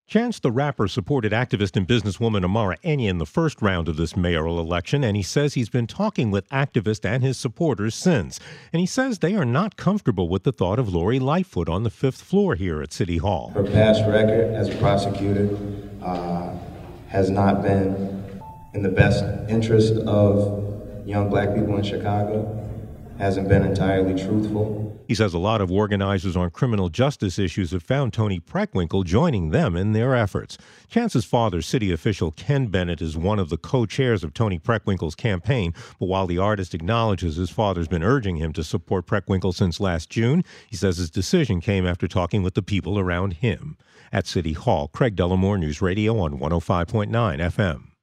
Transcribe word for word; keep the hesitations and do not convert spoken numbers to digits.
Chance the Rapper supported activist and businesswoman Amara Enya in the first round of this mayoral election, and he says he's been talking with activists and his supporters since. And he says they are not comfortable with the thought of Lori Lightfoot on the fifth floor here at City Hall. Her past record as a prosecutor uh, has not been in the best interest of young black people in Chicago, hasn't been entirely truthful. He says a lot of organizers on criminal justice issues have found Toni Preckwinkle joining them in their efforts. Chance's father, city official Ken Bennett, is one of the co-chairs of Toni Preckwinkle's campaign. But while the artist acknowledges his father's been urging him to support Preckwinkle since last June, he says his decision came after talking with the people around him. At City Hall, Craig Dellamore, News Radio on one oh five point nine F M.